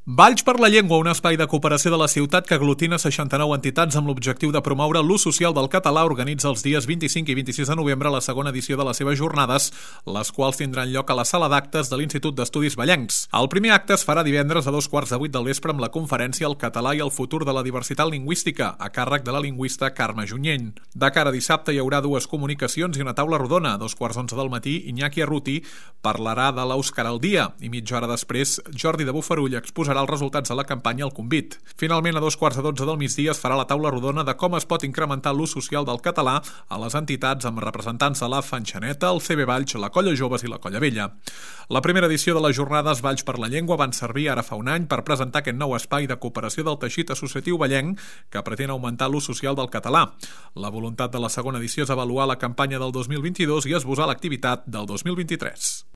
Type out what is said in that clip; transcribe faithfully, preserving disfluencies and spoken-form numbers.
Valls per la Llengua, un espai de cooperació de la ciutat que aglutina seixanta-nou entitats amb l'objectiu de promoure l'ús social del català, organitza els dies vint-i-cinc i vint-i-sis de novembre la segona edició de les seves jornades, les quals tindran lloc a la sala d'actes de l'Institut d'Estudis Vallencs. El primer acte es farà divendres a dos quarts de vuit del vespre amb la conferència El català i el futur de la diversitat lingüística, a càrrec de la lingüista Carme Junyent. De cara a dissabte hi haurà dues comunicacions i una taula rodona. A dos quarts d'onze del matí, Iñaki Arruti parlarà de l'Euskara al dia i mitja hora després, Jordi de Bofarull exposarà els resultats de la campanya al Convit. Finalment, a dos quarts de dotze del migdia es farà la taula rodona de com es pot incrementar l'ús social del català a les entitats amb representants de la Fanxaneta, el C B Valls, la Colla Joves i la Colla Vella. La primera edició de les jornades Valls per la Llengua van servir ara fa un any per presentar aquest nou espai de cooperació del teixit associatiu vallenc que pretén augmentar l'ús social del català. La voluntat de la segona edició és avaluar la campanya del dos mil vint-i-dos i esbossar l'activitat del dos mil vint-i-tres.